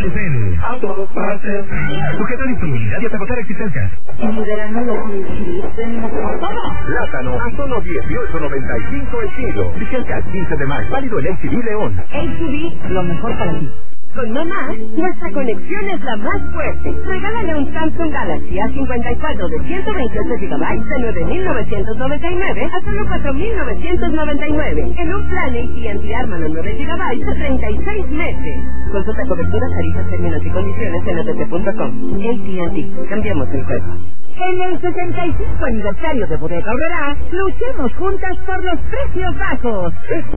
Celcel. A todos partes. Sujeta disponibilidad y hasta agotar existencias. En el verano los Mitsubishi tenemos todo. Plátano a solo 18.95 el kilo. Vigencia al 15 de mayo. Válido en HB León. HB, lo mejor para ti. Con mamá, nuestra conexión es la más fuerte. Regálale un Samsung Galaxy A54 de 128 GB de 9.999 a solo 4.999. En un plan AT&T Armano 9 GB de 36 meses. Consulta cobertura, tarifas, términos y condiciones en att.com. AT&T, cambiamos el juego. En el 75 aniversario de Bodega Aurrerá, luchemos juntas por los precios bajos.